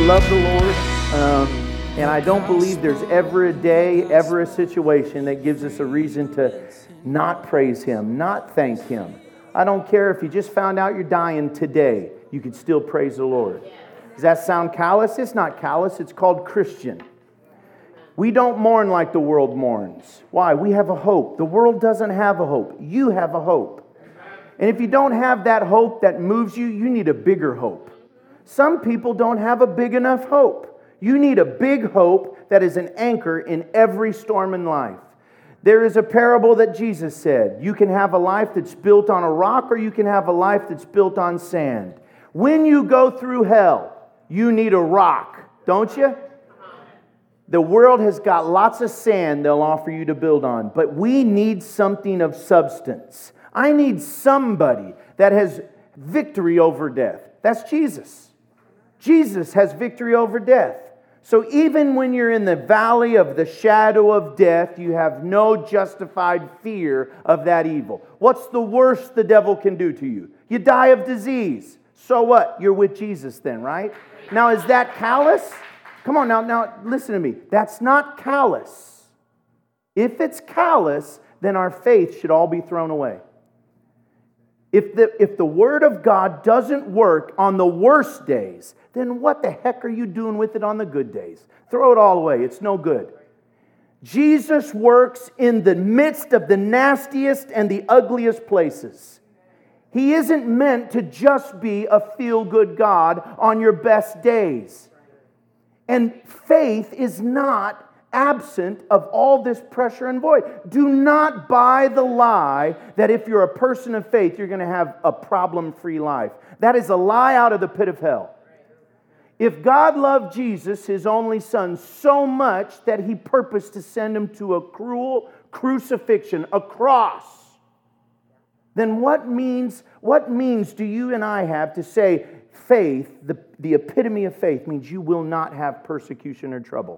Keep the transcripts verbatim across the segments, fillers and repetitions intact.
love the Lord, um, and I don't believe there's ever a day, ever a situation that gives us a reason to not praise Him, not thank Him. I don't care if you just found out you're dying today, you could still praise the Lord. Does that sound callous? It's not callous, it's called Christian. We don't mourn like the world mourns. Why? We have a hope. The world doesn't have a hope. You have a hope. And if you don't have that hope that moves you, you need a bigger hope. Some people don't have a big enough hope. You need a big hope that is an anchor in every storm in life. There is a parable that Jesus said, you can have a life that's built on a rock or you can have a life that's built on sand. When you go through hell, you need a rock, don't you? The world has got lots of sand they'll offer you to build on, but we need something of substance. I need somebody that has victory over death. That's Jesus. Jesus has victory over death. So even when you're in the valley of the shadow of death, you have no justified fear of that evil. What's the worst the devil can do to you? You die of disease. So what? You're with Jesus then, right? Now, is that callous? Come on, now, now listen to me. That's not callous. If it's callous, then our faith should all be thrown away. If the, if the Word of God doesn't work on the worst days, then what the heck are you doing with it on the good days? Throw it all away. It's no good. Jesus works in the midst of the nastiest and the ugliest places. He isn't meant to just be a feel-good God on your best days. And faith is not absent of all this pressure and void. Do not buy the lie that if you're a person of faith, you're going to have a problem-free life. That is a lie out of the pit of hell. If God loved Jesus, His only Son, so much that He purposed to send Him to a cruel crucifixion, a cross, then what means, what means do you and I have to say faith, the, the epitome of faith, means you will not have persecution or trouble?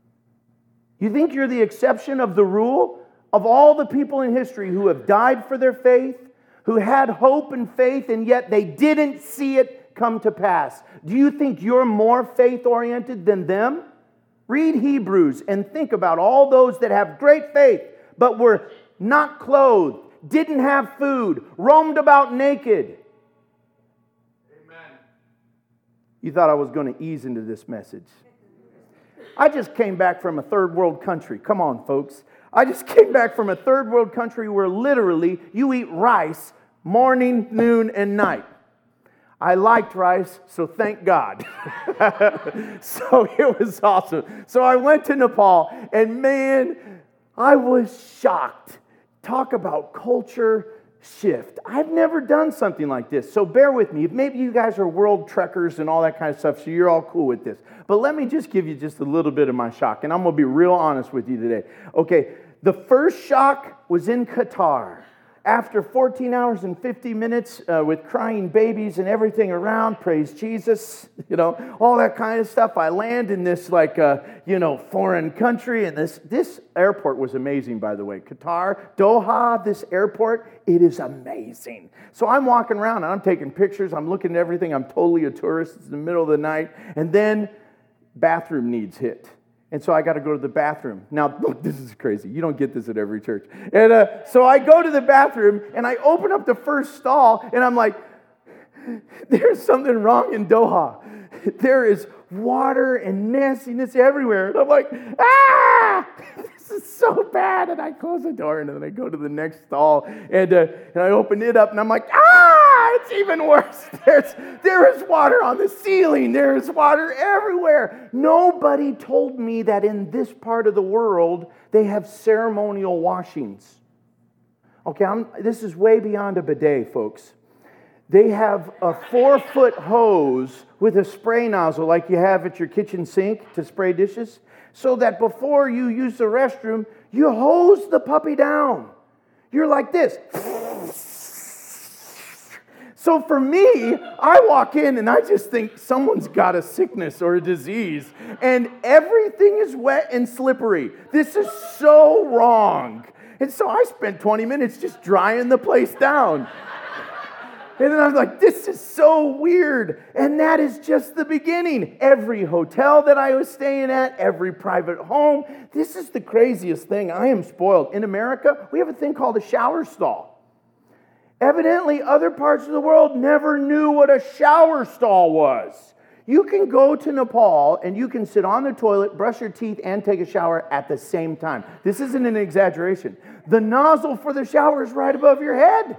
You think you're the exception of the rule? Of all the people in history who have died for their faith, who had hope and faith, and yet they didn't see it come to pass, do you think you're more faith-oriented than them? Read Hebrews and think about all those that have great faith, but were not clothed, didn't have food, roamed about naked. Amen. You thought I was going to ease into this message. I just came back from a third world country. Come on, folks. I just came back from a third world country where literally you eat rice morning, noon, and night. I liked rice, so thank God. So it was awesome. So I went to Nepal, and man, I was shocked. Talk about culture shift. I've never done something like this, so bear with me. Maybe you guys are world trekkers and all that kind of stuff, so you're all cool with this. But let me just give you just a little bit of my shock, and I'm going to be real honest with you today. Okay, the first shock was in Qatar. After fourteen hours and fifty minutes uh, with crying babies and everything around, praise Jesus, you know, all that kind of stuff, I land in this like, uh, you know, foreign country. And this, this airport was amazing, by the way. Qatar, Doha, this airport, it is amazing. So I'm walking around and I'm taking pictures. I'm looking at everything. I'm totally a tourist. It's the middle of the night. And then bathroom needs hit. And so I got to go to the bathroom. Now, look, this is crazy. You don't get this at every church. And uh, so I go to the bathroom, and I open up the first stall, and I'm like, there's something wrong in Doha. There is water and nastiness everywhere. And I'm like, ah, this is so bad. And I close the door, and then I go to the next stall, and, uh, and I open it up, and I'm like, ah, it's even worse. There's, there is water on the ceiling. There is water everywhere. Nobody told me that in this part of the world, they have ceremonial washings. Okay, I'm, this is way beyond a bidet, folks. They have a four-foot hose with a spray nozzle like you have at your kitchen sink to spray dishes, so that before you use the restroom, you hose the puppy down. You're like this. So for me, I walk in and I just think someone's got a sickness or a disease, and everything is wet and slippery. This is so wrong. And so I spent twenty minutes just drying the place down. And then I was like, this is so weird. And that is just the beginning. Every hotel that I was staying at, every private home, this is the craziest thing. I am spoiled. In America, we have a thing called a shower stall. Evidently, other parts of the world never knew what a shower stall was. You can go to Nepal and you can sit on the toilet, brush your teeth, and take a shower at the same time. This isn't an exaggeration. The nozzle for the shower is right above your head.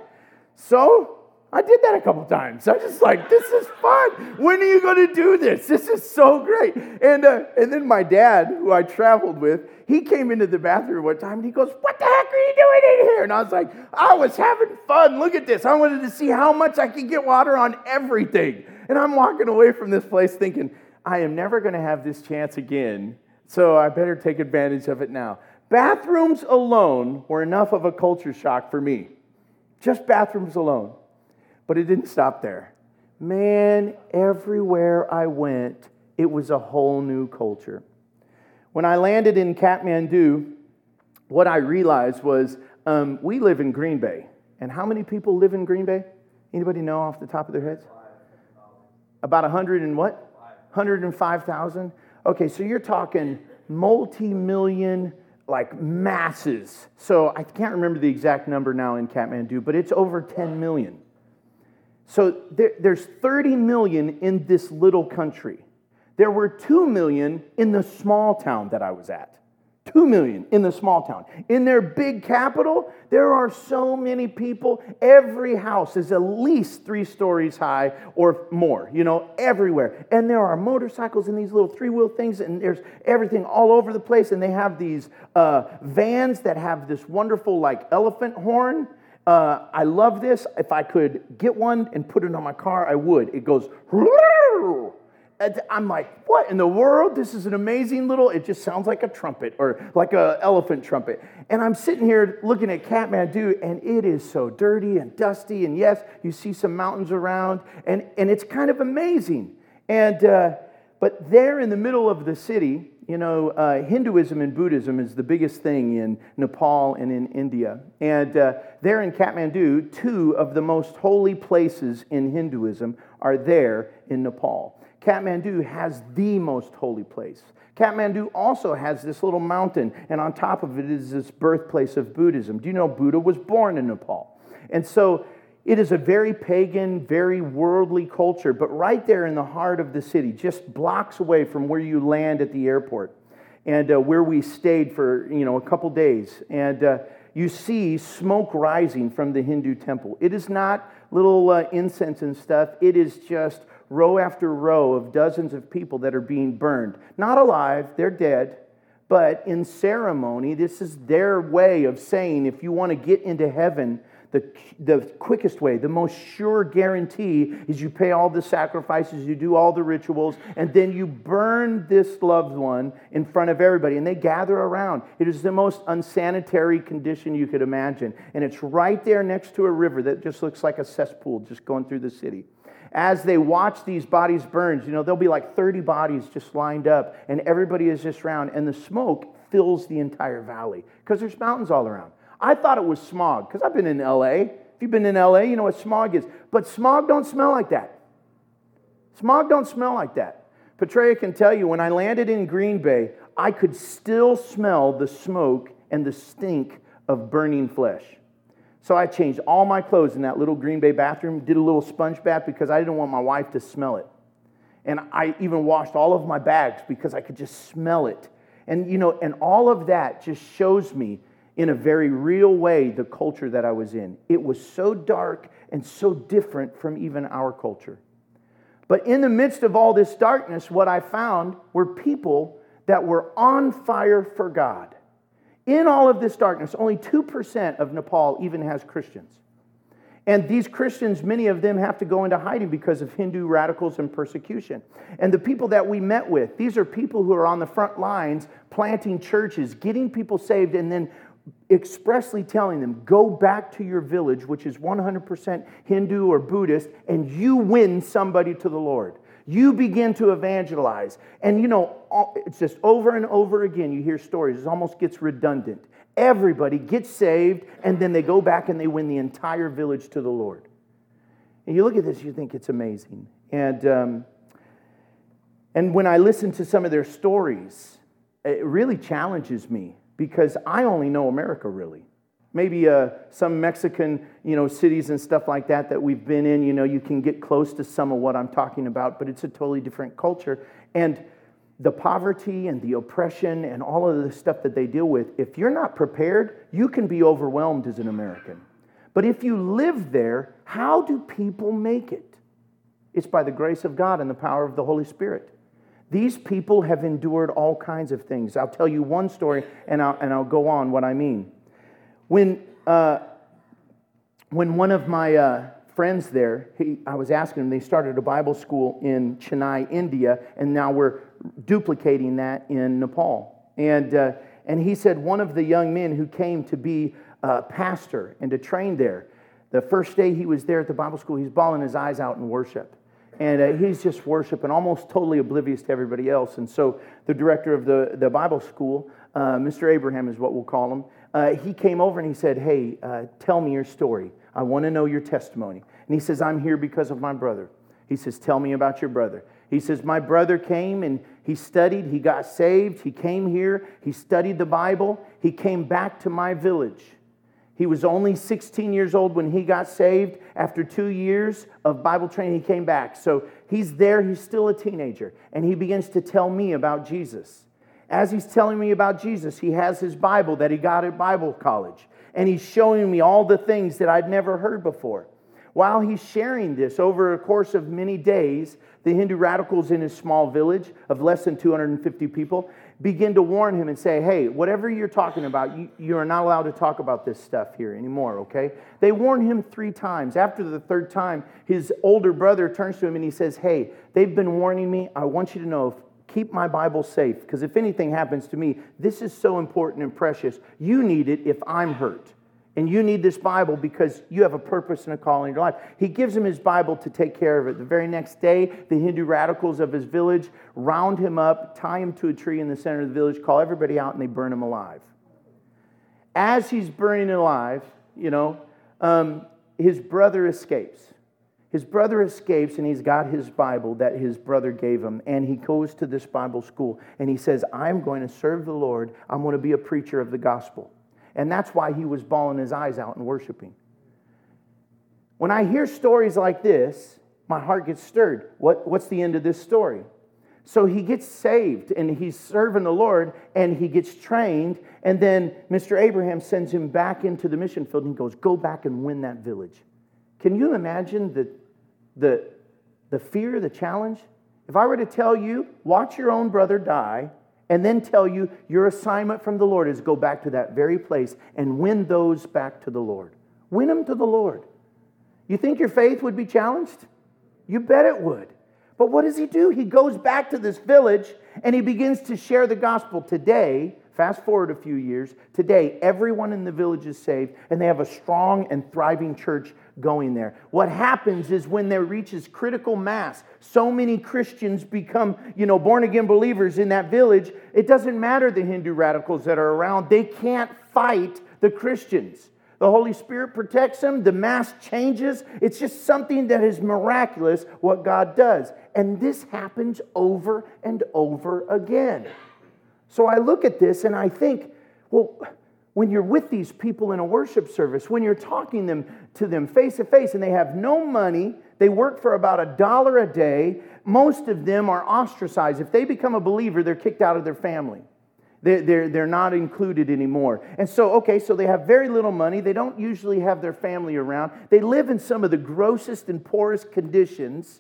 So I did that a couple times. I just like, this is fun. When are you going to do this? This is so great. And uh, and then my dad, who I traveled with, he came into the bathroom one time and he goes, what the heck are you doing in here? And I was like, I was having fun. Look at this. I wanted to see how much I could get water on everything. And I'm walking away from this place thinking, I am never going to have this chance again, so I better take advantage of it now. Bathrooms alone were enough of a culture shock for me. Just bathrooms alone. But it didn't stop there. Man, everywhere I went, it was a whole new culture. When I landed in Kathmandu, what I realized was um, we live in Green Bay. And how many people live in Green Bay? Anybody know off the top of their heads? About one hundred and what? one hundred five thousand? Okay, so you're talking multi-million, like masses. So I can't remember the exact number now in Kathmandu, but it's over ten million. So there, there's thirty million in this little country. There were two million in the small town that I was at. two million in the small town. In their big capital, there are so many people. Every house is at least three stories high or more, you know, everywhere. And there are motorcycles and these little three-wheel things, and there's everything all over the place. And they have these uh, vans that have this wonderful, like, elephant horn. Uh, I love this. If I could get one and put it on my car, I would. It goes... I'm like, what in the world? This is an amazing little, it just sounds like a trumpet or like an elephant trumpet. And I'm sitting here looking at Kathmandu, and it is so dirty and dusty. And yes, you see some mountains around, and, and it's kind of amazing. And uh, but there in the middle of the city, you know, uh, Hinduism and Buddhism is the biggest thing in Nepal and in India. And uh, there in Kathmandu, two of the most holy places in Hinduism are there in Nepal. Kathmandu has the most holy place. Kathmandu also has this little mountain, and on top of it is this birthplace of Buddhism. Do you know Buddha was born in Nepal? And so it is a very pagan, very worldly culture, but right there in the heart of the city, just blocks away from where you land at the airport, and uh, where we stayed for, you know, a couple days. And uh, you see smoke rising from the Hindu temple. It is not little uh, incense and stuff. It is just row after row of dozens of people that are being burned. Not alive, they're dead, but in ceremony, this is their way of saying, if you want to get into heaven, the, the quickest way, the most sure guarantee is you pay all the sacrifices, you do all the rituals, and then you burn this loved one in front of everybody, and they gather around. It is the most unsanitary condition you could imagine, and it's right there next to a river that just looks like a cesspool just going through the city. As they watch these bodies burn, you know, there'll be like thirty bodies just lined up, and everybody is just around, and the smoke fills the entire valley because there's mountains all around. I thought it was smog because I've been in L A. If you've been in L A, you know what smog is. But smog don't smell like that. Smog don't smell like that. Petrea can tell you, when I landed in Green Bay, I could still smell the smoke and the stink of burning flesh. So I changed all my clothes in that little Green Bay bathroom, did a little sponge bath because I didn't want my wife to smell it. And I even washed all of my bags because I could just smell it. And, you know, and all of that just shows me in a very real way the culture that I was in. It was so dark and so different from even our culture. But in the midst of all this darkness, what I found were people that were on fire for God. In all of this darkness, only two percent of Nepal even has Christians. And these Christians, many of them have to go into hiding because of Hindu radicals and persecution. And the people that we met with, these are people who are on the front lines, planting churches, getting people saved, and then expressly telling them, go back to your village, which is one hundred percent Hindu or Buddhist, and you win somebody to the Lord. You begin to evangelize. And, you know, it's just over and over again you hear stories. It almost gets redundant. Everybody gets saved, and then they go back and they win the entire village to the Lord. And you look at this, you think it's amazing. And um, and when I listen to some of their stories, it really challenges me because I only know America, really. Maybe uh, some Mexican, you know, cities and stuff like that that we've been in, you know, you can get close to some of what I'm talking about, but it's a totally different culture. And the poverty and the oppression and all of the stuff that they deal with, if you're not prepared, you can be overwhelmed as an American. But if you live there, how do people make it? It's by the grace of God and the power of the Holy Spirit. These people have endured all kinds of things. I'll tell you one story, and I'll, and I'll go on what I mean. When uh, when one of my uh, friends there, he, I was asking him, they started a Bible school in Chennai, India, and now we're duplicating that in Nepal. And uh, and he said one of the young men who came to be a pastor and to train there, the first day he was there at the Bible school, he's bawling his eyes out in worship. And uh, he's just worshiping, almost totally oblivious to everybody else. And so the director of the, the Bible school, uh, Mister Abraham is what we'll call him, uh, he came over and he said, hey, uh, tell me your story. I want to know your testimony. And he says, I'm here because of my brother. He says, tell me about your brother. He says, my brother came and he studied, he got saved, he came here, he studied the Bible, he came back to my village. He was only sixteen years old when he got saved. After two years of Bible training, he came back. So he's there, he's still a teenager, and he begins to tell me about Jesus. As he's telling me about Jesus, he has his Bible that he got at Bible college, and he's showing me all the things that I'd never heard before. While he's sharing this over a course of many days, the Hindu radicals in his small village of less than two hundred fifty people begin to warn him and say, hey, whatever you're talking about, you, you are not allowed to talk about this stuff here anymore, okay? They warn him three times. After the third time, his older brother turns to him and he says, hey, they've been warning me. I want you to know, if, keep my Bible safe, because if anything happens to me, this is so important and precious. You need it if I'm hurt. And you need this Bible because you have a purpose and a call in your life. He gives him his Bible to take care of it. The very next day, the Hindu radicals of his village round him up, tie him to a tree in the center of the village, call everybody out, and they burn him alive. As he's burning alive, you know, um, his brother escapes. His brother escapes, and he's got his Bible that his brother gave him, and he goes to this Bible school, and he says, I'm going to serve the Lord. I'm going to be a preacher of the gospel. And that's why he was bawling his eyes out and worshiping. When I hear stories like this, my heart gets stirred. What, what's the end of this story? So he gets saved, and he's serving the Lord, and he gets trained, and then Mister Abraham sends him back into the mission field, and he goes, go back and win that village. Can you imagine the, the, the fear, the challenge? If I were to tell you, watch your own brother die, and then tell you your assignment from the Lord is go back to that very place and win those back to the Lord. Win them to the Lord. You think your faith would be challenged? You bet it would. But what does he do? He goes back to this village and he begins to share the gospel. Today, fast forward a few years, today everyone in the village is saved and they have a strong and thriving church going there. What happens is when there reaches critical mass, so many Christians become, you know, born-again believers in that village, it doesn't matter the Hindu radicals that are around. They can't fight the Christians. The Holy Spirit protects them. The mass changes. It's just something that is miraculous what God does. And this happens over and over again. So I look at this and I think, well, when you're with these people in a worship service, when you're talking them to them face to face and they have no money, they work for about a dollar a day, most of them are ostracized. If they become a believer, they're kicked out of their family. They're, they're, they're not included anymore. And so, okay, so they have very little money. They don't usually have their family around. They live in some of the grossest and poorest conditions.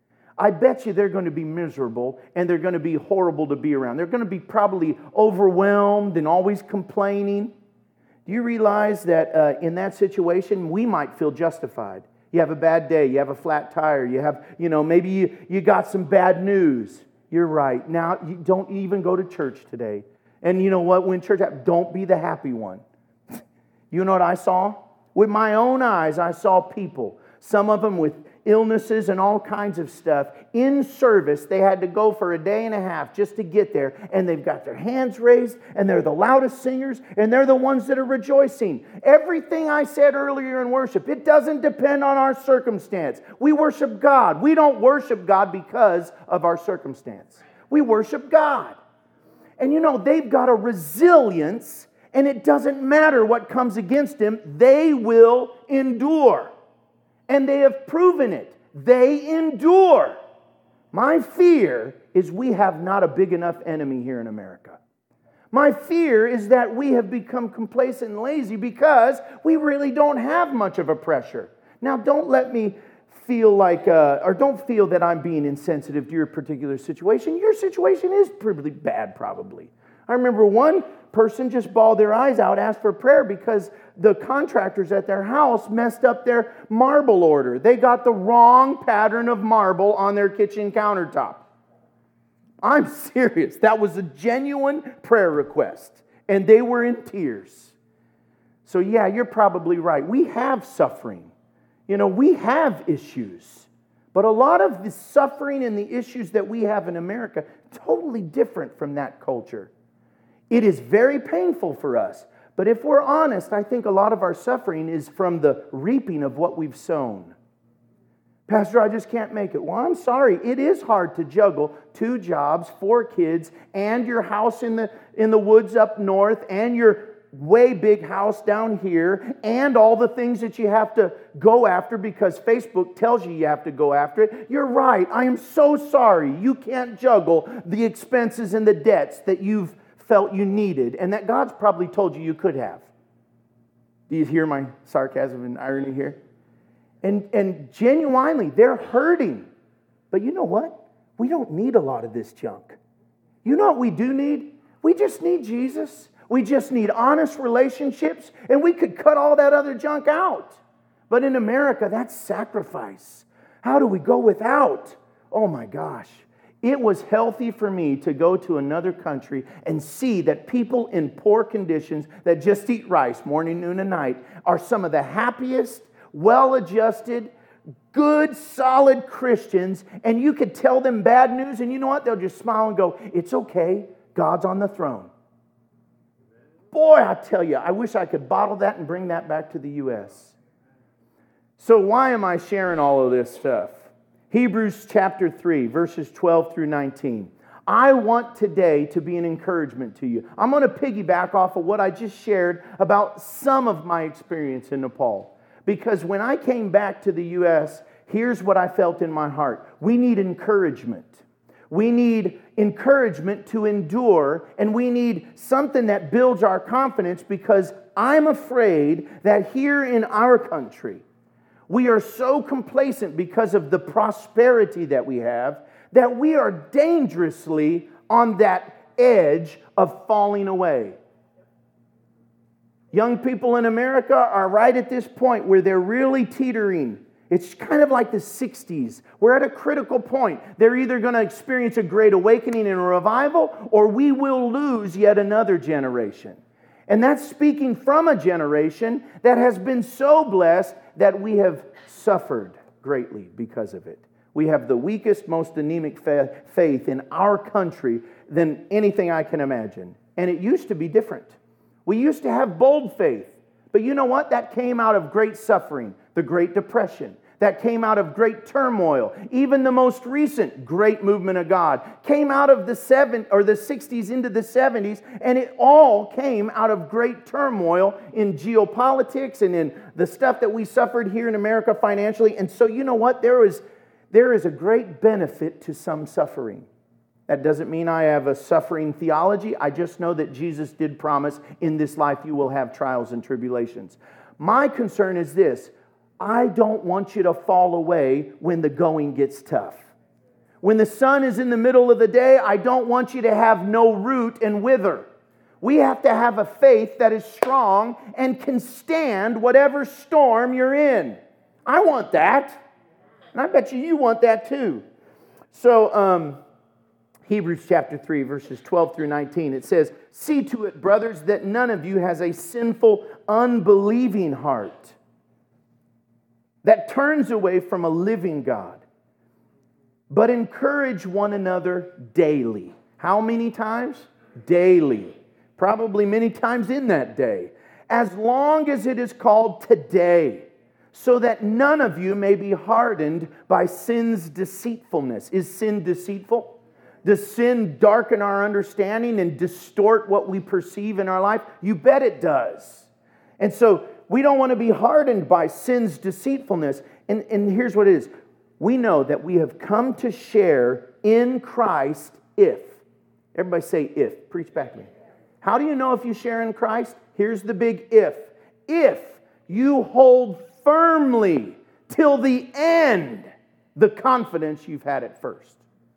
I bet you they're going to be miserable and they're going to be horrible to be around. They're going to be probably overwhelmed and always complaining. Do you realize that uh, in that situation, we might feel justified? You have a bad day. You have a flat tire. You have, you know, maybe you, you got some bad news. You're right. Now, you don't even go to church today. And you know what? When church happens, don't be the happy one. You know what I saw? With my own eyes, I saw people. Some of them with, illnesses and all kinds of stuff. In service, they had to go for a day and a half just to get there. And they've got their hands raised, and they're the loudest singers, and they're the ones that are rejoicing. Everything I said earlier in worship, it doesn't depend on our circumstance. We worship God. We don't worship God because of our circumstance. We worship God. And you know, they've got a resilience, and it doesn't matter what comes against them. They will endure. And they have proven it. They endure. My fear is we have not a big enough enemy here in America. My fear is that we have become complacent and lazy because we really don't have much of a pressure. Now, don't let me feel like, uh, or don't feel that I'm being insensitive to your particular situation. Your situation is pretty bad, probably. I remember one person just bawled their eyes out, asked for prayer because the contractors at their house messed up their marble order. They got the wrong pattern of marble on their kitchen countertop. I'm serious. That was a genuine prayer request, and they were in tears. So yeah, you're probably right. We have suffering. You know, we have issues. But a lot of the suffering and the issues that we have in America, totally different from that culture. It is very painful for us. But if we're honest, I think a lot of our suffering is from the reaping of what we've sown. Pastor, I just can't make it. Well, I'm sorry. It is hard to juggle two jobs, four kids, and your house in the, in the woods up north, and your way big house down here, and all the things that you have to go after because Facebook tells you you have to go after it. You're right. I am so sorry. You can't juggle the expenses and the debts that you've felt you needed and that God's probably told you you could have. Do you hear my sarcasm and irony here? And, and genuinely, they're hurting. But you know what? We don't need a lot of this junk. You know what we do need? We just need Jesus. We just need honest relationships, and we could cut all that other junk out. But in America, that's sacrifice. How do we go without? Oh my gosh. It was healthy for me to go to another country and see that people in poor conditions that just eat rice morning, noon, and night are some of the happiest, well-adjusted, good, solid Christians. And you could tell them bad news, and you know what? They'll just smile and go, it's okay. God's on the throne. Boy, I tell you, I wish I could bottle that and bring that back to the U S. So why am I sharing all of this stuff? Hebrews chapter three, verses twelve through nineteen. I want today to be an encouragement to you. I'm going to piggyback off of what I just shared about some of my experience in Nepal. Because when I came back to the U S, here's what I felt in my heart. We need encouragement. We need encouragement to endure, and we need something that builds our confidence, because I'm afraid that here in our country, we are so complacent because of the prosperity that we have that we are dangerously on that edge of falling away. Young people in America are right at this point where they're really teetering. It's kind of like the sixties. We're at a critical point. They're either going to experience a great awakening and a revival, or we will lose yet another generation. And that's speaking from a generation that has been so blessed that we have suffered greatly because of it. We have the weakest, most anemic fa- faith in our country than anything I can imagine. And it used to be different. We used to have bold faith. But you know what? That came out of great suffering, the Great Depression. That came out of great turmoil. Even the most recent great movement of God came out of the seven or the sixties into the seventies, and it all came out of great turmoil in geopolitics and in the stuff that we suffered here in America financially. And so you know what? There is there is a great benefit to some suffering. That doesn't mean I have a suffering theology. I just know that Jesus did promise, in this life you will have trials and tribulations. My concern is this: I don't want you to fall away when the going gets tough. When the sun is in the middle of the day, I don't want you to have no root and wither. We have to have a faith that is strong and can stand whatever storm you're in. I want that. And I bet you you want that too. So, um, Hebrews chapter three, verses twelve through nineteen, it says, "See to it, brothers, that none of you has a sinful, unbelieving heart, that turns away from a living God. But encourage one another daily. How many times? Daily. Probably many times in that day. As long as it is called today, so that none of you may be hardened by sin's deceitfulness. Is sin deceitful? Does sin darken our understanding and distort what we perceive in our life? You bet it does. And so we don't want to be hardened by sin's deceitfulness. And, and here's what it is. We know that we have come to share in Christ if. Everybody say if. Preach back to me. How do you know if you share in Christ? Here's the big if. If you hold firmly till the end the confidence you've had at first.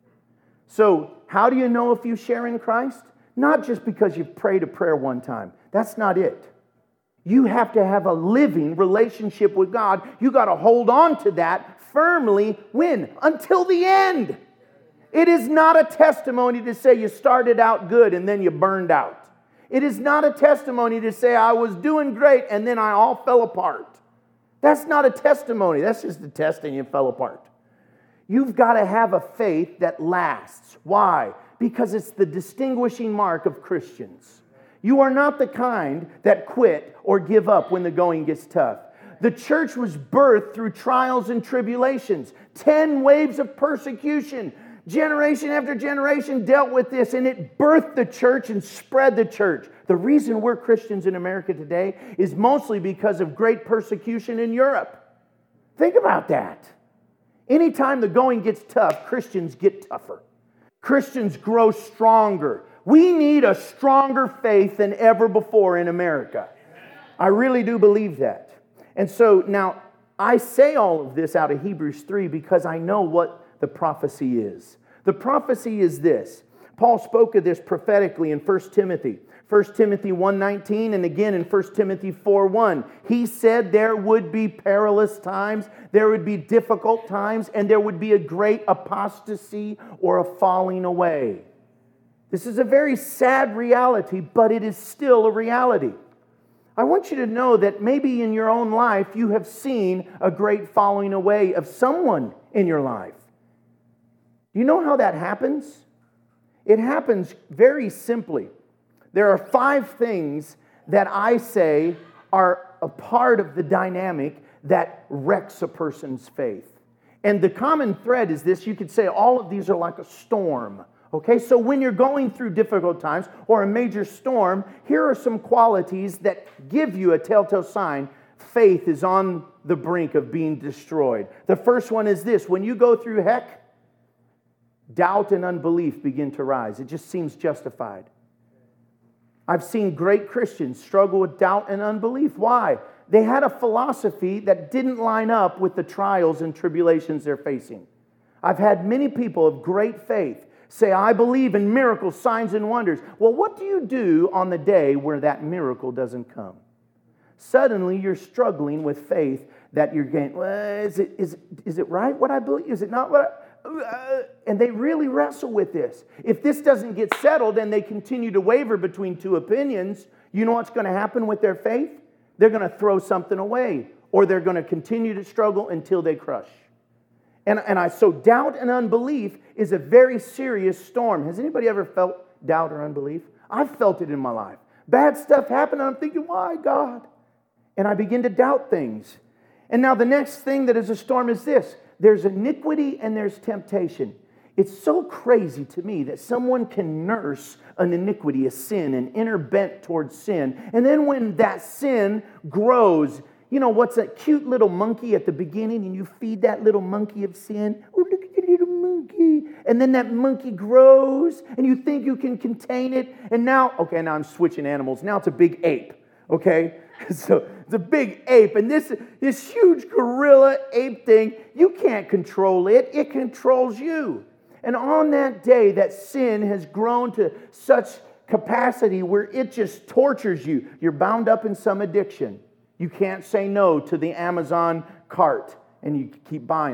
So, how do you know if you share in Christ? Not just because you've prayed a prayer one time. That's not it. You have to have a living relationship with God. You got to hold on to that firmly. When? Until the end. It is not a testimony to say you started out good and then you burned out. It is not a testimony to say I was doing great and then I all fell apart. That's not a testimony. That's just a test and you fell apart. You've got to have a faith that lasts. Why? Because it's the distinguishing mark of Christians. You are not the kind that quit or give up when the going gets tough. The church was birthed through trials and tribulations. Ten waves of persecution. Generation after generation dealt with this, and it birthed the church and spread the church. The reason we're Christians in America today is mostly because of great persecution in Europe. Think about that. Anytime the going gets tough, Christians get tougher. Christians grow stronger. We need a stronger faith than ever before in America. I really do believe that. And so now, I say all of this out of Hebrews three because I know what the prophecy is. The prophecy is this. Paul spoke of this prophetically in First Timothy. First Timothy one nineteen and again in First Timothy four one. He said there would be perilous times, there would be difficult times, and there would be a great apostasy or a falling away. This is a very sad reality, but it is still a reality. I want you to know that maybe in your own life you have seen a great falling away of someone in your life. Do you know how that happens? It happens very simply. There are five things that I say are a part of the dynamic that wrecks a person's faith. And the common thread is this. You could say all of these are like a storm. Okay, so when you're going through difficult times or a major storm, here are some qualities that give you a telltale sign faith is on the brink of being destroyed. The first one is this. When you go through heck, doubt and unbelief begin to rise. It just seems justified. I've seen great Christians struggle with doubt and unbelief. Why? They had a philosophy that didn't line up with the trials and tribulations they're facing. I've had many people of great faith say, I believe in miracles, signs, and wonders. Well, what do you do on the day where that miracle doesn't come? Suddenly, you're struggling with faith that you're going, well, is it, is, is it right what I believe? Is it not what I... Uh, and they really wrestle with this. If this doesn't get settled and they continue to waver between two opinions, you know what's going to happen with their faith? They're going to throw something away, or they're going to continue to struggle until they crush. And, and I so doubt and unbelief is a very serious storm. Has anybody ever felt doubt or unbelief? I've felt it in my life. Bad stuff happened, and I'm thinking, why, God? And I begin to doubt things. And now the next thing that is a storm is this. There's iniquity and there's temptation. It's so crazy to me that someone can nurse an iniquity, a sin, an inner bent towards sin. And then when that sin grows, you know, what's that cute little monkey at the beginning, and you feed that little monkey of sin? Oh, look at the little monkey. And then that monkey grows, and you think you can contain it. And now, okay, now I'm switching animals. Now it's a big ape, okay? So it's a big ape, and this, this huge gorilla ape thing, you can't control it. It controls you. And on that day, that sin has grown to such capacity where it just tortures you. You're bound up in some addiction. You can't say no to the Amazon cart, and you keep buying.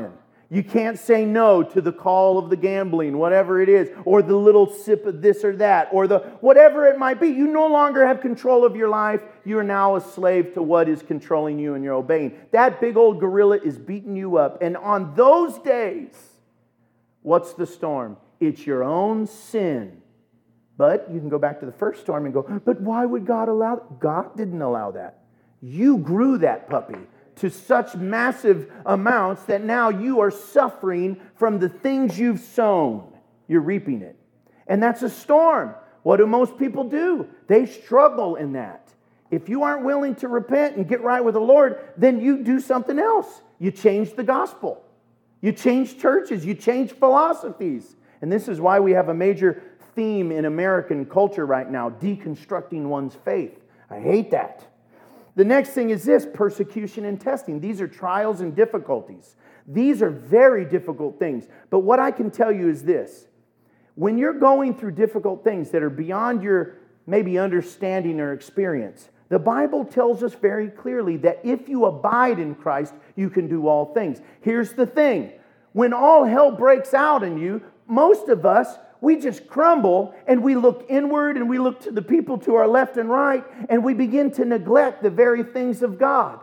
You can't say no to the call of the gambling, whatever it is, or the little sip of this or that, or the whatever it might be. You no longer have control of your life. You are now a slave to what is controlling you, and you're obeying. That big old gorilla is beating you up. And on those days, what's the storm? It's your own sin. But you can go back to the first storm and go, but why would God allow that? God didn't allow that. You grew that puppy to such massive amounts that now you are suffering from the things you've sown. You're reaping it. And that's a storm. What do most people do? They struggle in that. If you aren't willing to repent and get right with the Lord, then you do something else. You change the gospel. You change churches. You change philosophies. And this is why we have a major theme in American culture right now, deconstructing one's faith. I hate that. The next thing is this, persecution and testing. These are trials and difficulties. These are very difficult things. But what I can tell you is this. When you're going through difficult things that are beyond your maybe understanding or experience, the Bible tells us very clearly that if you abide in Christ, you can do all things. Here's the thing. When all hell breaks out in you, most of us, we just crumble and we look inward and we look to the people to our left and right and we begin to neglect the very things of God.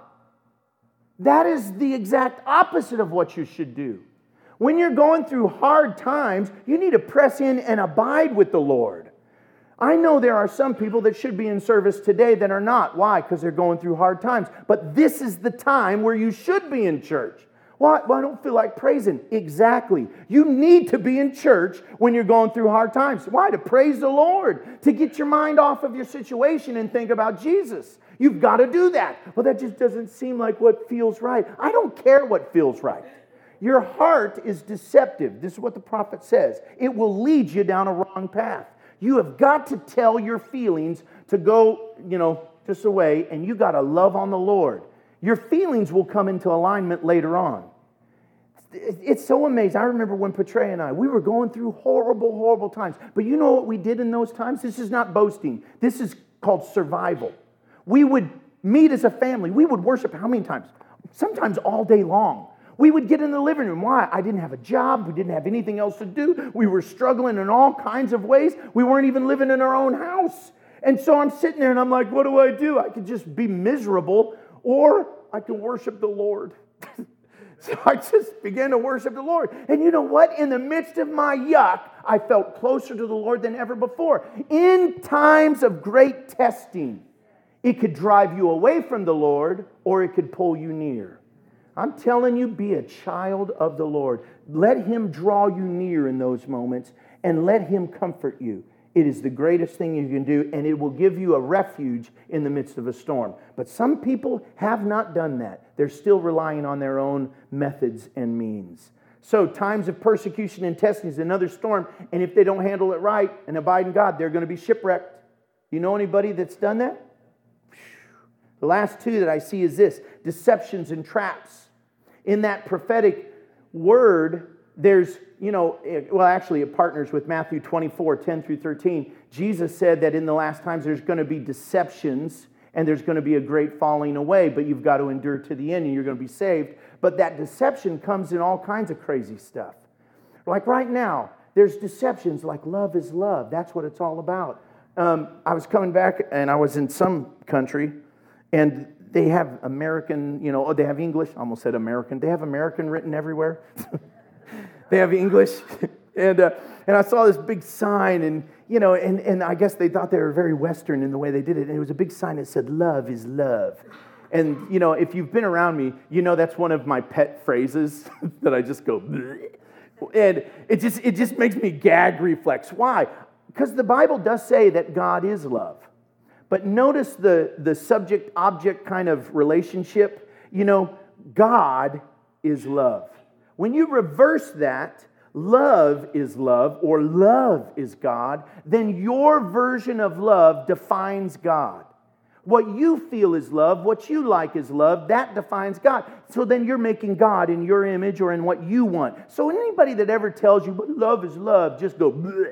That is the exact opposite of what you should do. When you're going through hard times, you need to press in and abide with the Lord. I know there are some people that should be in service today that are not. Why? Because they're going through hard times. But this is the time where you should be in church. Why? Well, I don't feel like praising. Exactly. You need to be in church when you're going through hard times. Why? To praise the Lord. To get your mind off of your situation and think about Jesus. You've got to do that. Well, that just doesn't seem like what feels right. I don't care what feels right. Your heart is deceptive. This is what the prophet says. It will lead you down a wrong path. You have got to tell your feelings to go, you know, just away, and you got to love on the Lord. Your feelings will come into alignment later on. It's so amazing. I remember when Petrea and I, we were going through horrible, horrible times. But you know what we did in those times? This is not boasting. This is called survival. We would meet as a family. We would worship how many times? Sometimes all day long. We would get in the living room. Why? I didn't have a job. We didn't have anything else to do. We were struggling in all kinds of ways. We weren't even living in our own house. And so I'm sitting there and I'm like, what do I do? I could just be miserable, or I can worship the Lord. So I just began to worship the Lord. And you know what? In the midst of my yuck, I felt closer to the Lord than ever before. In times of great testing, it could drive you away from the Lord, or it could pull you near. I'm telling you, be a child of the Lord. Let Him draw you near in those moments, and let Him comfort you. It is the greatest thing you can do, and it will give you a refuge in the midst of a storm. But some people have not done that. They're still relying on their own methods and means. So times of persecution and testing is another storm, and if they don't handle it right and abide in God, they're going to be shipwrecked. You know anybody that's done that? The last two that I see is this, deceptions and traps. In that prophetic word, there's, you know, it, well, actually it partners with Matthew twenty-four, ten through thirteen. Jesus said that in the last times there's going to be deceptions and there's going to be a great falling away, but you've got to endure to the end and you're going to be saved. But that deception comes in all kinds of crazy stuff. Like right now, there's deceptions like love is love. That's what it's all about. Um, I was coming back and I was in some country and they have American, you know, oh, they have English. I almost said American. They have American written everywhere. They have English. and uh, and I saw this big sign, and, you know, and, and I guess they thought they were very Western in the way they did it. And it was a big sign that said, love is love. And, you know, if you've been around me, you know that's one of my pet phrases that I just go, bleh. And it just it just makes me gag reflex. Why? Because the Bible does say that God is love. But notice the, the subject-object kind of relationship. You know, God is love. When you reverse that, love is love, or love is God, then your version of love defines God. What you feel is love, what you like is love, that defines God. So then you're making God in your image or in what you want. So anybody that ever tells you, but love is love, just go, bleh.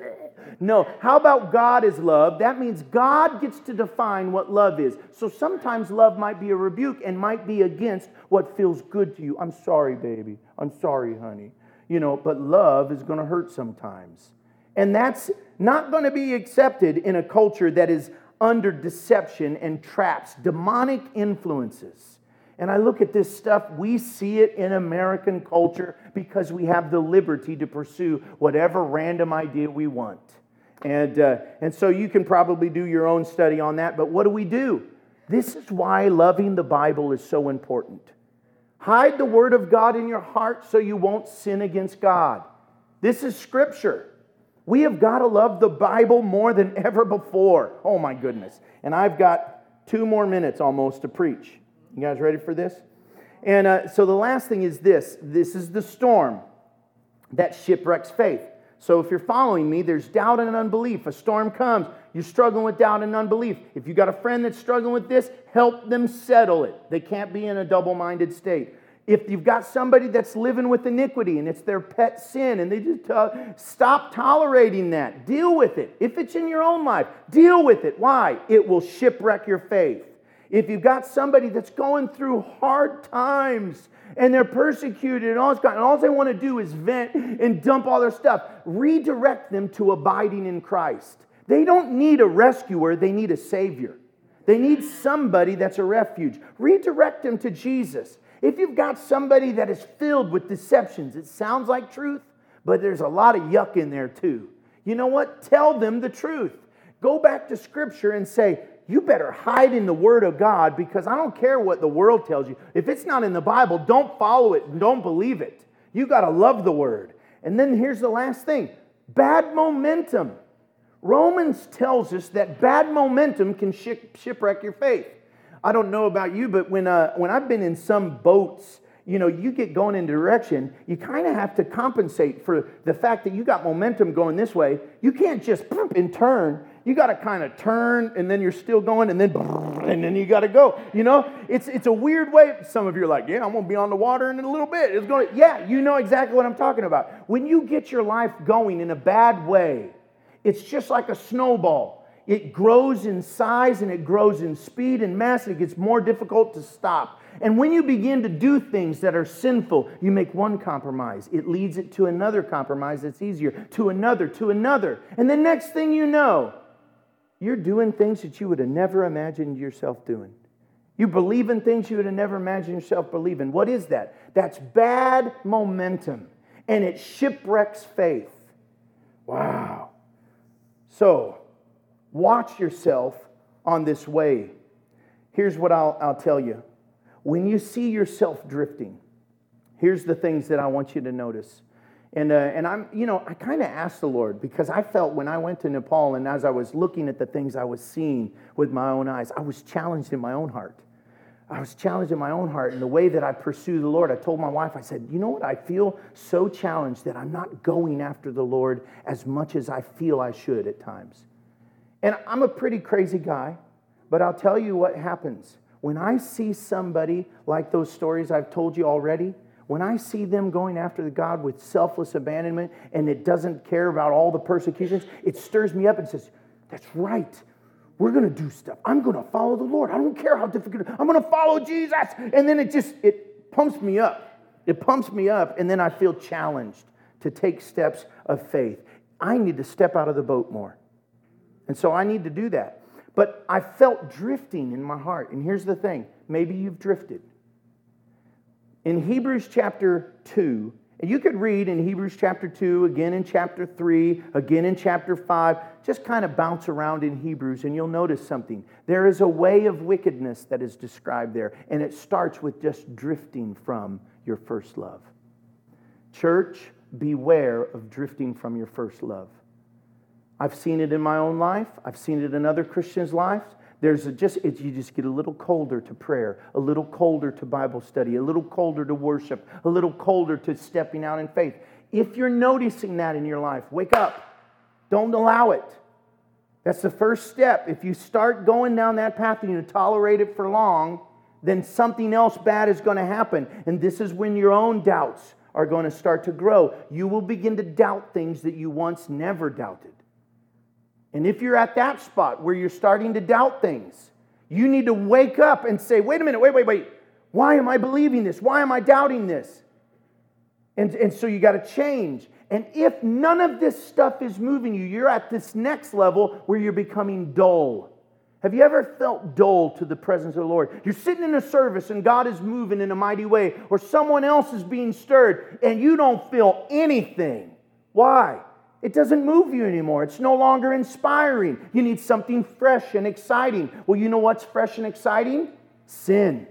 No, how about God is love? That means God gets to define what love is. So sometimes love might be a rebuke and might be against what feels good to you. I'm sorry, baby. I'm sorry, honey. You know, but love is going to hurt sometimes. And that's not going to be accepted in a culture that is under deception and traps, demonic influences. And I look at this stuff, we see it in American culture because we have the liberty to pursue whatever random idea we want. And, uh, and so you can probably do your own study on that, but what do we do? This is why loving the Bible is so important. Hide the Word of God in your heart so you won't sin against God. This is Scripture. We have got to love the Bible more than ever before. Oh my goodness. And I've got two more minutes almost to preach. You guys ready for this? And uh, so the last thing is this. This is the storm that shipwrecks faith. So if you're following me, there's doubt and unbelief. A storm comes. You're struggling with doubt and unbelief. If you've got a friend that's struggling with this, help them settle it. They can't be in a double-minded state. If you've got somebody that's living with iniquity and it's their pet sin and they just uh, stop tolerating that. Deal with it. If it's in your own life, deal with it. Why? It will shipwreck your faith. If you've got somebody that's going through hard times and they're persecuted and all this kind, and all they want to do is vent and dump all their stuff, redirect them to abiding in Christ. They don't need a rescuer, they need a Savior. They need somebody that's a refuge. Redirect them to Jesus. If you've got somebody that is filled with deceptions, it sounds like truth, but there's a lot of yuck in there too. You know what? Tell them the truth. Go back to Scripture and say, you better hide in the Word of God because I don't care what the world tells you. If it's not in the Bible, don't follow it and don't believe it. You got to love the Word. And then here's the last thing. Bad momentum. Romans tells us that bad momentum can ship, shipwreck your faith. I don't know about you, but when uh, when I've been in some boats, you know, you get going in a direction, you kind of have to compensate for the fact that you got momentum going this way. You can't just poof and turn. You got to kind of turn, and then you're still going, and then and then you got to go. You know, it's it's a weird way. Some of you are like, yeah, I'm going to be on the water in a little bit. It's going. Yeah, you know exactly what I'm talking about. When you get your life going in a bad way, it's just like a snowball. It grows in size and it grows in speed and mass, and it gets more difficult to stop. And when you begin to do things that are sinful, you make one compromise. It leads it to another compromise that's easier, to another, to another. And the next thing you know, you're doing things that you would have never imagined yourself doing. You believe in things you would have never imagined yourself believing. What is that? That's bad momentum, and it shipwrecks faith. Wow. So, watch yourself on this way. Here's what I'll, I'll tell you. When you see yourself drifting, here's the things that I want you to notice. And, uh, and I'm, you know, I kind of asked the Lord because I felt when I went to Nepal and as I was looking at the things I was seeing with my own eyes, I was challenged in my own heart. I was challenged in my own heart in the way that I pursue the Lord. I told my wife, I said, you know what? I feel so challenged that I'm not going after the Lord as much as I feel I should at times. And I'm a pretty crazy guy, but I'll tell you what happens. When I see somebody like those stories I've told you already, when I see them going after the God with selfless abandonment and it doesn't care about all the persecutions, it stirs me up and says, that's right. We're going to do stuff. I'm going to follow the Lord. I don't care how difficult. I'm going to follow Jesus. And then it just, it pumps me up. It pumps me up, and then I feel challenged to take steps of faith. I need to step out of the boat more. And so I need to do that. But I felt drifting in my heart. And here's the thing. Maybe you've drifted. In Hebrews chapter two, and you could read in Hebrews chapter two, again in chapter three, again in chapter five, just kind of bounce around in Hebrews and you'll notice something. There is a way of wickedness that is described there, and it starts with just drifting from your first love. Church, beware of drifting from your first love. I've seen it in my own life. I've seen it in other Christians' lives. There's a just it, you just get a little colder to prayer, a little colder to Bible study, a little colder to worship, a little colder to stepping out in faith. If you're noticing that in your life, wake up. Don't allow it. That's the first step. If you start going down that path and you tolerate it for long, then something else bad is going to happen. And this is when your own doubts are going to start to grow. You will begin to doubt things that you once never doubted. And if you're at that spot where you're starting to doubt things, you need to wake up and say, wait a minute, wait, wait, wait. Why am I believing this? Why am I doubting this? And, and so you got to change. And if none of this stuff is moving you, you're at this next level where you're becoming dull. Have you ever felt dull to the presence of the Lord? You're sitting in a service and God is moving in a mighty way, or someone else is being stirred and you don't feel anything. Why? It doesn't move you anymore. It's no longer inspiring. You need something fresh and exciting. Well, you know what's fresh and exciting? Sin.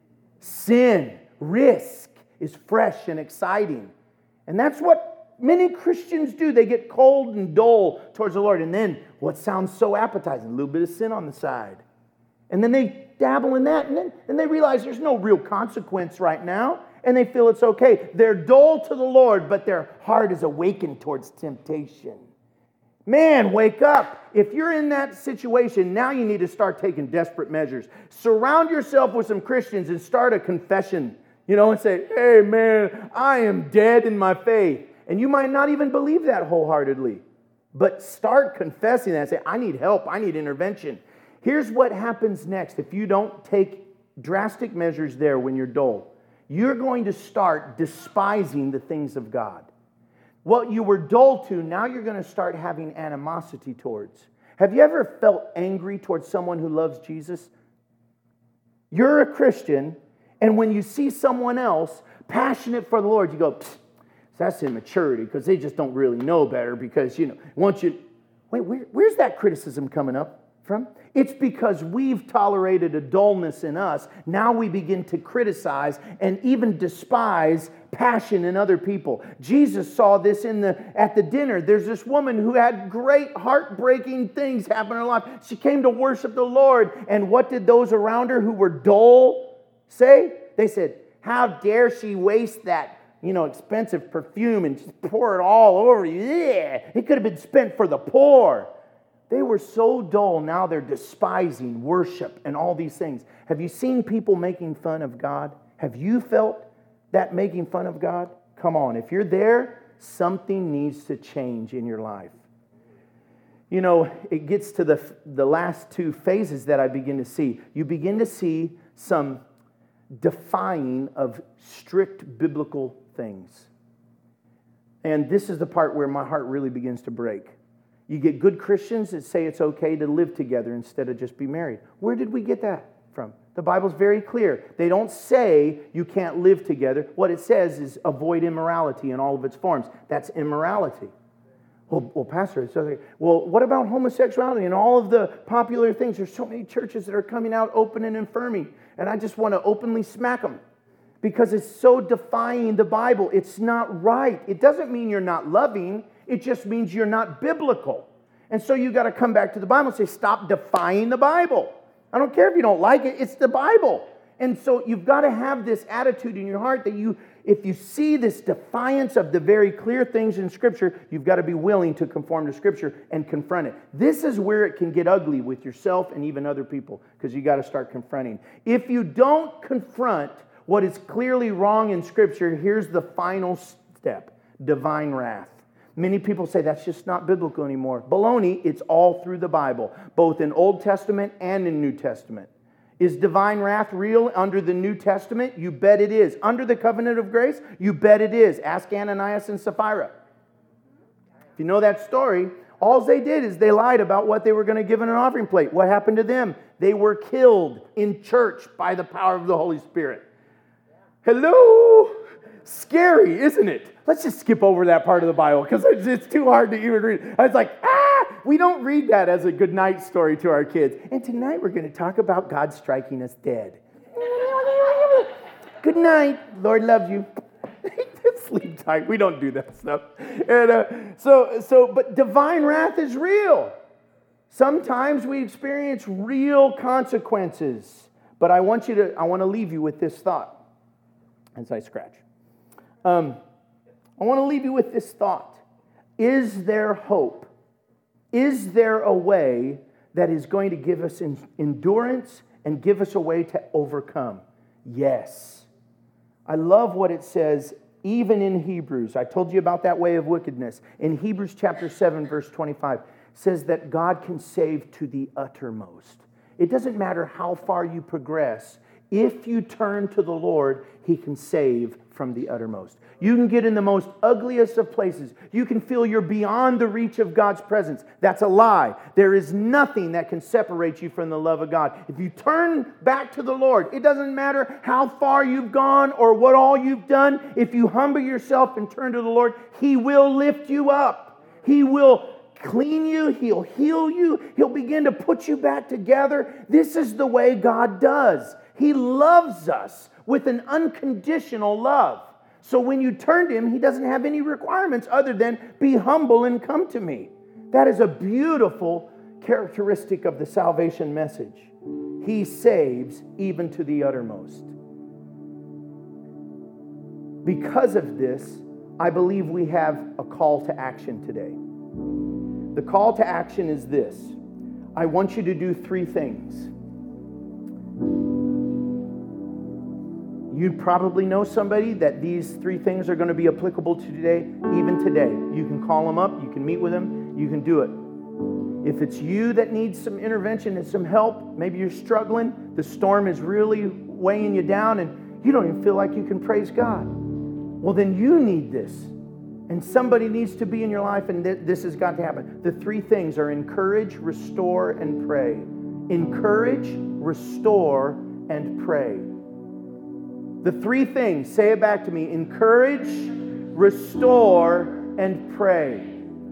Sin. Risk is fresh and exciting. And that's what many Christians do. They get cold and dull towards the Lord. And then what sounds so appetizing? A little bit of sin on the side. And then they dabble in that. And then and they realize there's no real consequence right now. And they feel it's okay. They're dull to the Lord, but their heart is awakened towards temptation. Man, wake up. If you're in that situation, now you need to start taking desperate measures. Surround yourself with some Christians and start a confession. You know, and say, hey, man, I am dead in my faith. And you might not even believe that wholeheartedly. But start confessing that and say, I need help. I need intervention. Here's what happens next if you don't take drastic measures there when you're dull. You're going to start despising the things of God. What you were dull to, now you're going to start having animosity towards. Have you ever felt angry towards someone who loves Jesus? You're a Christian, and when you see someone else passionate for the Lord, you go, that's immaturity, because they just don't really know better, because, you know, once you... Wait, where, where's that criticism coming up from? It's because we've tolerated a dullness in us. Now we begin to criticize and even despise passion in other people. Jesus saw this in the at the dinner. There's this woman who had great heartbreaking things happen in her life. She came to worship the Lord. And what did those around her who were dull say? They said, how dare she waste that, you know, expensive perfume and just pour it all over you? Yeah, it could have been spent for the poor. They were so dull, now they're despising worship and all these things. Have you seen people making fun of God? Have you felt that making fun of God? Come on, if you're there, something needs to change in your life. You know, it gets to the, the last two phases that I begin to see. You begin to see some defying of strict biblical things. And this is the part where my heart really begins to break. You get good Christians that say it's okay to live together instead of just be married. Where did we get that from? The Bible's very clear. They don't say you can't live together. What it says is avoid immorality in all of its forms. That's immorality. Well, well Pastor, it's okay. Well, what about homosexuality and all of the popular things? There's so many churches that are coming out open and affirming, and I just want to openly smack them because it's so defying the Bible. It's not right. It doesn't mean you're not loving. It just means you're not biblical. And so you got to come back to the Bible and say, stop defying the Bible. I don't care if you don't like it. It's the Bible. And so you've got to have this attitude in your heart that you, if you see this defiance of the very clear things in Scripture, you've got to be willing to conform to Scripture and confront it. This is where it can get ugly with yourself and even other people, because you got to start confronting. If you don't confront what is clearly wrong in Scripture, here's the final step: divine wrath. Many people say that's just not biblical anymore. Baloney, it's all through the Bible, both in Old Testament and in New Testament. Is divine wrath real under the New Testament? You bet it is. Under the covenant of grace? You bet it is. Ask Ananias and Sapphira. If you know that story, all they did is they lied about what they were going to give in an offering plate. What happened to them? They were killed in church by the power of the Holy Spirit. Hello? Scary, isn't it? Let's just skip over that part of the Bible because it's, it's too hard to even read. I was like, ah, we don't read that as a good night story to our kids. And tonight we're going to talk about God striking us dead. Good night. Lord loves you. Sleep tight. We don't do that stuff. And uh, so, so, but divine wrath is real. Sometimes we experience real consequences. But I want you to, I want to leave you with this thought as I scratch. Um, I want to leave you with this thought. Is there hope? Is there a way that is going to give us endurance and give us a way to overcome? Yes. I love what it says even in Hebrews. I told you about that way of wickedness. In Hebrews chapter seven, verse twenty-five. says that God can save to the uttermost. It doesn't matter how far you progress. If you turn to the Lord, He can save from the uttermost. You can get in the most ugliest of places. You can feel you're beyond the reach of God's presence. That's a lie. There is nothing that can separate you from the love of God. If you turn back to the Lord, it doesn't matter how far you've gone or what all you've done. If you humble yourself and turn to the Lord, He will lift you up. He will clean you. He'll heal you. He'll begin to put you back together. This is the way God does. He loves us with an unconditional love. So when you turn to Him, He doesn't have any requirements other than be humble and come to me. That is a beautiful characteristic of the salvation message. He saves even to the uttermost. Because of this, I believe we have a call to action today. The call to action is this. I want you to do three things. You probably know somebody that these three things are going to be applicable to today, even today. You can call them up, you can meet with them, you can do it. If it's you that needs some intervention and some help, maybe you're struggling, the storm is really weighing you down and you don't even feel like you can praise God. Well, then you need this. And somebody needs to be in your life, and th- this has got to happen. The three things are encourage, restore, and pray. Encourage, restore, and pray. The three things, say it back to me. Encourage, restore, and pray.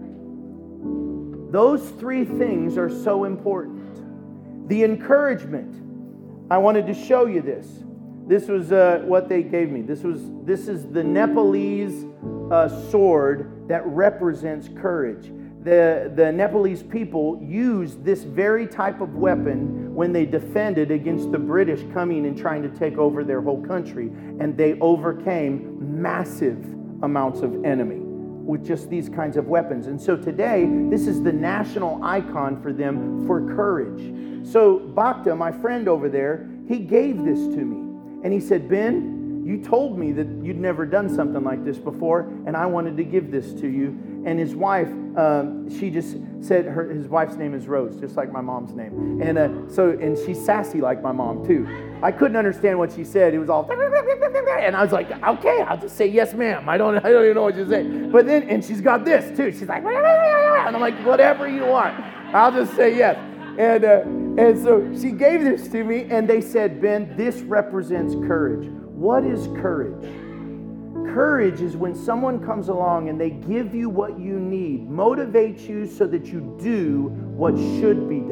Those three things are so important. The encouragement, I wanted to show you this. This was uh, what they gave me. This was this is the Nepalese uh, sword that represents courage. The, the Nepalese people used this very type of weapon when they defended against the British coming and trying to take over their whole country. And they overcame massive amounts of enemy with just these kinds of weapons. And so today, this is the national icon for them for courage. So Bhakta, my friend over there, he gave this to me. And he said, Ben, you told me that you'd never done something like this before, and I wanted to give this to you. And his wife, um, she just said, her, his wife's name is Rose, just like my mom's name. And uh, so, and she's sassy like my mom too. I couldn't understand what she said. It was all, and I was like, okay, I'll just say yes, ma'am. I don't, I don't even know what you say. But then, and she's got this too. She's like, and I'm like, whatever you want, I'll just say yes. And uh, and so she gave this to me, and they said, Ben, this represents courage. What is courage? Courage is when someone comes along and they give you what you need, motivate you so that you do what should be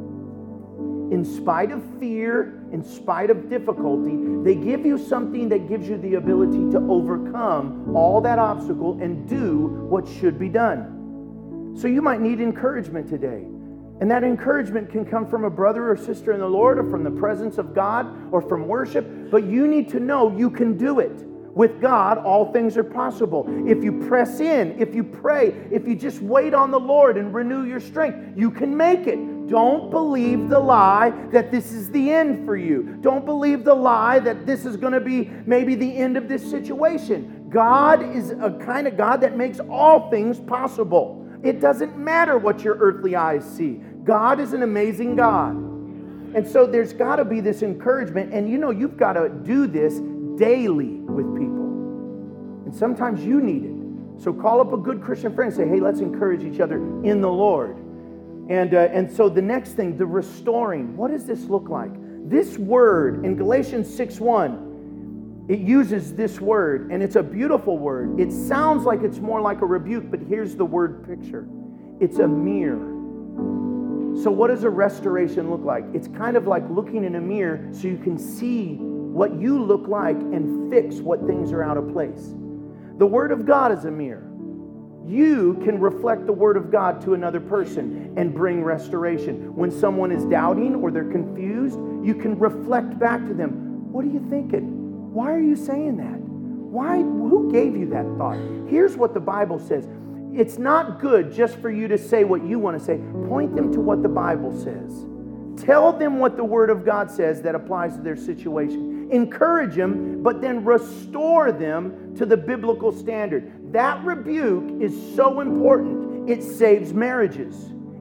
done. In spite of fear, in spite of difficulty, they give you something that gives you the ability to overcome all that obstacle and do what should be done. So you might need encouragement today. And that encouragement can come from a brother or sister in the Lord, or from the presence of God, or from worship. But you need to know you can do it. With God, all things are possible. If you press in, if you pray, if you just wait on the Lord and renew your strength, you can make it. Don't believe the lie that this is the end for you. Don't believe the lie that this is going to be maybe the end of this situation. God is a kind of God that makes all things possible. It doesn't matter what your earthly eyes see. God is an amazing God. And so there's got to be this encouragement. And you know, you've got to do this daily with people. And sometimes you need it. So call up a good Christian friend and say, hey, let's encourage each other in the Lord. And, uh, and so the next thing, the restoring. What does this look like? This word in Galatians six one, it uses this word, and it's a beautiful word. It sounds like it's more like a rebuke, but here's the word picture. It's a mirror. So what does a restoration look like? It's kind of like looking in a mirror so you can see what you look like and fix what things are out of place. The Word of God is a mirror. You can reflect the Word of God to another person and bring restoration. When someone is doubting or they're confused, you can reflect back to them. What are you thinking? Why are you saying that? Why? Who gave you that thought? Here's what the Bible says. It's not good just for you to say what you want to say. Point them to what the Bible says. Tell them what the Word of God says that applies to their situation. Encourage them, but then restore them to the biblical standard. That rebuke is so important. It saves marriages.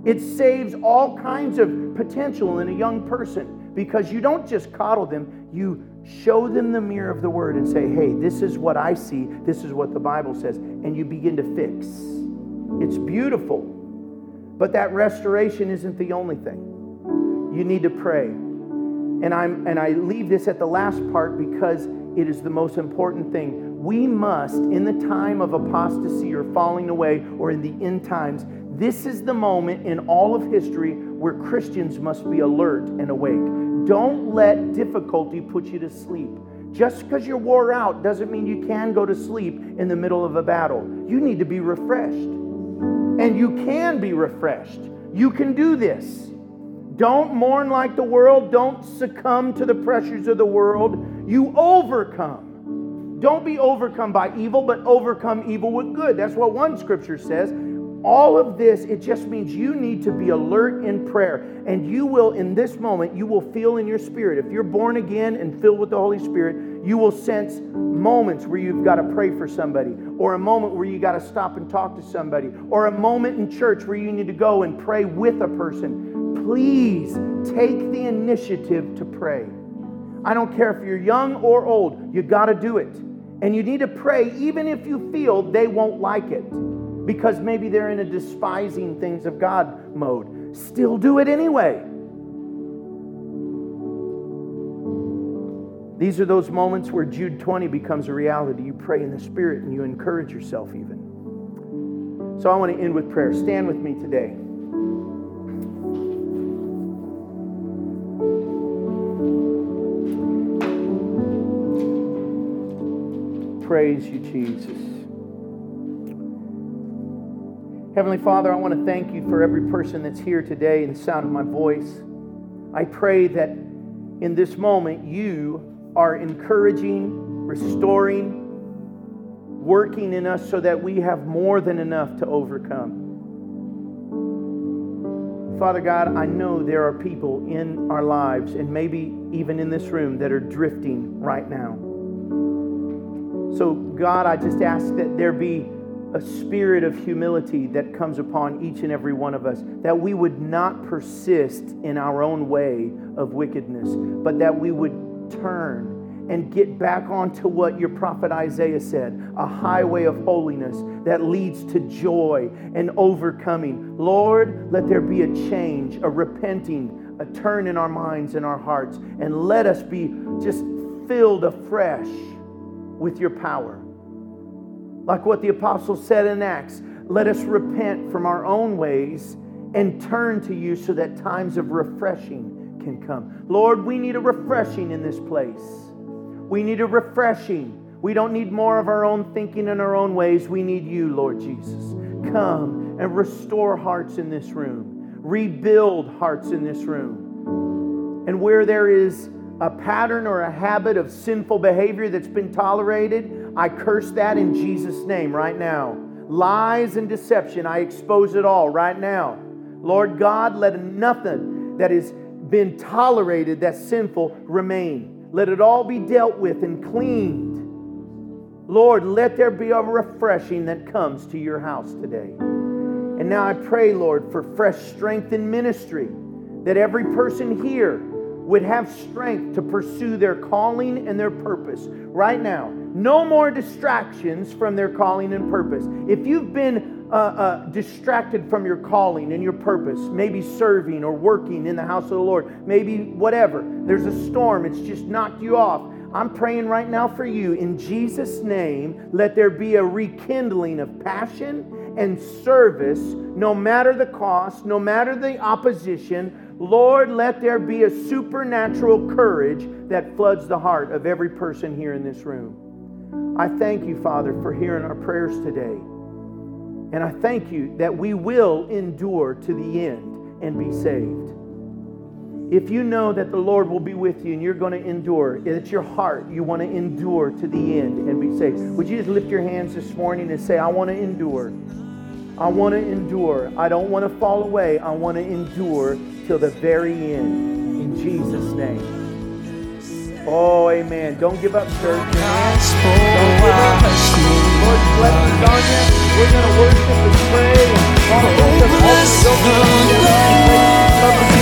It saves all kinds of potential in a young person because you don't just coddle them, you show them the mirror of the Word and say, hey, this is what I see, this is what the Bible says, and you begin to fix. It's beautiful, but that restoration isn't the only thing. You need to pray. And I'm and I leave this at the last part because it is the most important thing. We must, in the time of apostasy or falling away or in the end times, this is the moment in all of history where Christians must be alert and awake. Don't let difficulty put you to sleep. Just because you're wore out doesn't mean you can go to sleep in the middle of a battle. You need to be refreshed. And you can be refreshed. You can do this. Don't mourn like the world. Don't succumb to the pressures of the world. You overcome. Don't be overcome by evil, but overcome evil with good. That's what one scripture says. All of this, it just means you need to be alert in prayer. And you will, in this moment, you will feel in your spirit. If you're born again and filled with the Holy Spirit, you will sense moments where you've got to pray for somebody, or a moment where you got to stop and talk to somebody, or a moment in church where you need to go and pray with a person. Please take the initiative to pray. I don't care if you're young or old, you got to do it. And you need to pray even if you feel they won't like it. Because maybe they're in a despising things of God mode. Still do it anyway. These are those moments where Jude twenty becomes a reality. You pray in the Spirit and you encourage yourself even. So I want to end with prayer. Stand with me today. Praise you, Jesus. Heavenly Father, I want to thank you for every person that's here today in the sound of my voice. I pray that in this moment you are encouraging, restoring, working in us so that we have more than enough to overcome. Father God, I know there are people in our lives and maybe even in this room that are drifting right now. So God, I just ask that there be a spirit of humility that comes upon each and every one of us, that we would not persist in our own way of wickedness, but that we would turn and get back onto what your prophet Isaiah said, a highway of holiness that leads to joy and overcoming. Lord, let there be a change, a repenting, a turn in our minds and our hearts, and let us be just filled afresh with your power. Like what the apostles said in Acts, let us repent from our own ways and turn to you so that times of refreshing can come. Lord, we need a refreshing in this place. We need a refreshing. We don't need more of our own thinking and our own ways. We need you, Lord Jesus. Come and restore hearts in this room. Rebuild hearts in this room. And where there is a pattern or a habit of sinful behavior that's been tolerated, I curse that in Jesus' name right now. Lies and deception, I expose it all right now. Lord God, let nothing that has been tolerated that's sinful remain. Let it all be dealt with and cleaned. Lord, let there be a refreshing that comes to your house today. And now I pray, Lord, for fresh strength in ministry, that every person here would have strength to pursue their calling and their purpose right now. No more distractions from their calling and purpose. If you've been uh, uh, distracted from your calling and your purpose, maybe serving or working in the house of the Lord, maybe whatever, there's a storm, it's just knocked you off. I'm praying right now for you in Jesus' name. Let there be a rekindling of passion and service, no matter the cost, no matter the opposition. Lord, let there be a supernatural courage that floods the heart of every person here in this room. I thank you, Father, for hearing our prayers today. And I thank you that we will endure to the end and be saved. If you know that the Lord will be with you and you're going to endure, it's your heart, you want to endure to the end and be saved. Would you just lift your hands this morning and say, I want to endure. I want to endure. I don't want to fall away. I want to endure till the very end. In Jesus' name. Oh, amen. Don't give up, church. Don't give up. Lord's blessings on you. We're going to worship and pray. Father, bless us. Open the altar. Go ahead and praise Him.